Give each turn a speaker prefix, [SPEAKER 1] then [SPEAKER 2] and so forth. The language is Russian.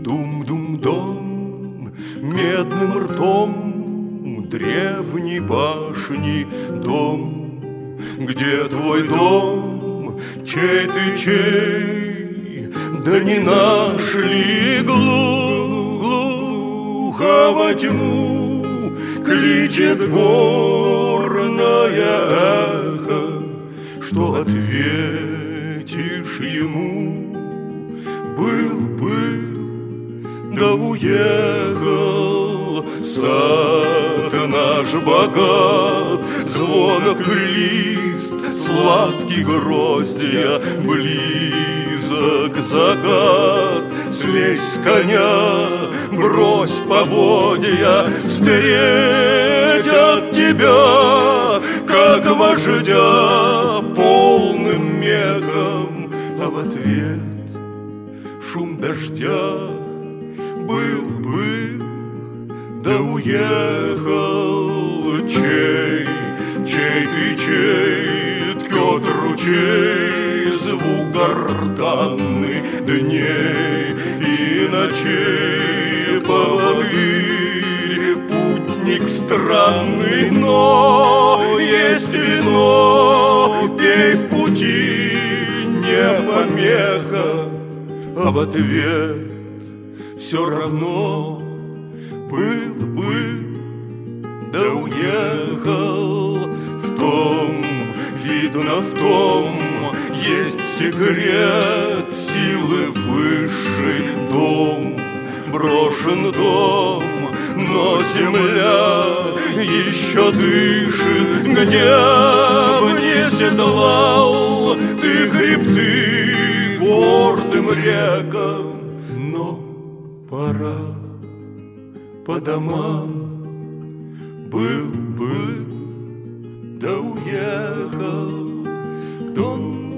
[SPEAKER 1] Дум-дум-дон, медным ртом древней башни дом. Где твой дом, чей ты чей, да не нашли глухо во тьму кличет горное эхо, что ответишь ему? Был, да уехал. Сад наш богат, звонок лист, сладкий гроздья, близок закат. Слезь с коня, брось поводья, встретят тебя, как вождя, полным мехом, а в ответ шум дождя. Был, да уехал. Чей ты чей, ткет ручей, звук гортанный дней и ночей. Поводырь, путник странный, но есть вино, пей в пути, не помеха, а в ответ все равно. Был, да уехал. В том, видно в том, есть секрет силы высшей. Дом, брошен дом, но земля еще дышит. Где б не седлал ты хребты гордым рекам, но пора по домам. Был, да уехал. Дон